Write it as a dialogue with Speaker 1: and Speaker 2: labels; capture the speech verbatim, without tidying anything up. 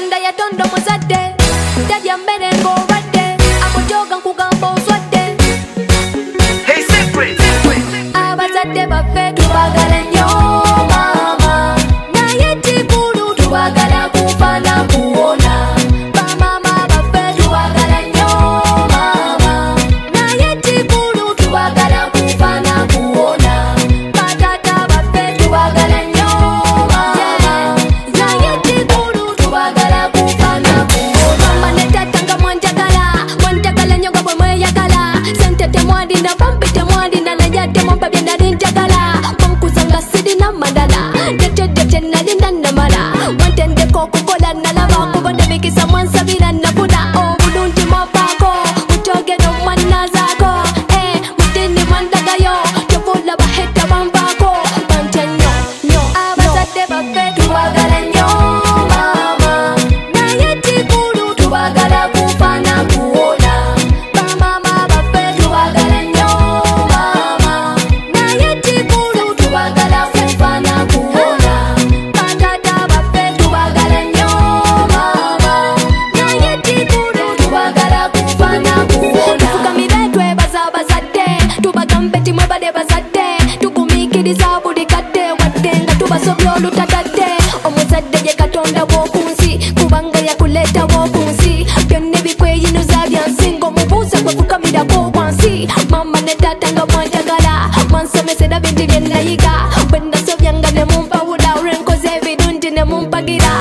Speaker 1: Katonda yatonda omuzadde talya mmere ng'obadde amujoga nkugamba oswadde.
Speaker 2: Hey Secret,
Speaker 1: Abazadde baffe tubagala nnyo maama, naye kikulu tubagala kufa na kuwona. Bamaama baffe tubagala nnyo maama, naye kikulu tubagala kufa na kuwona. Bataata baffe tubagala nnyo maama, naye kikulu tubagala kufa na kuwona. Mama ne taata nga mwanjagala, mwanjagala nnyo nga bwe mweyagala. Sente temwandinda, bambi temwandinda, naye ate mumpa bye nali njagala. Munkuza nga sirina madala, tetedde kye nali nannamala. Mwantendeko okukola nalaba, kubadde mikisa mwansabira nafuna. Obulungi mwampaako, mukyogero mwannazaako. Eh, mudini mwandagayo, tevula bahetta bambaako. Bantya nnyo, nnyo, abazadde baffe tubagala nnyo maama, naye kikulu tubagala kufa na kuwona. Bamaama baffe tubagala nnyo maama, naye kikulu tubagala kufa na kuwona. Bataata baffe tubagala nnyo maama, naye kikulu tubagala kufa na kuwona. Tufukamire twebaza abazadde, tubagambe nti mwebale bazadde, tugumiikiriza buli kadde wadde nga tubasobya olutatadde. Omuzadde ye Katonda w'oku nsi, kubanga yakuleetawo ku nsi. Byonna ebikweyinuza bya nsi, ng'omubuuza gwe fukamirako wansi. Mama ne taata nga mwanjagala, mwansomesera bingi bye nayiga. Bwe nasobya nga ne mumpawula, olwenkoze ebirungi ne mumpagira.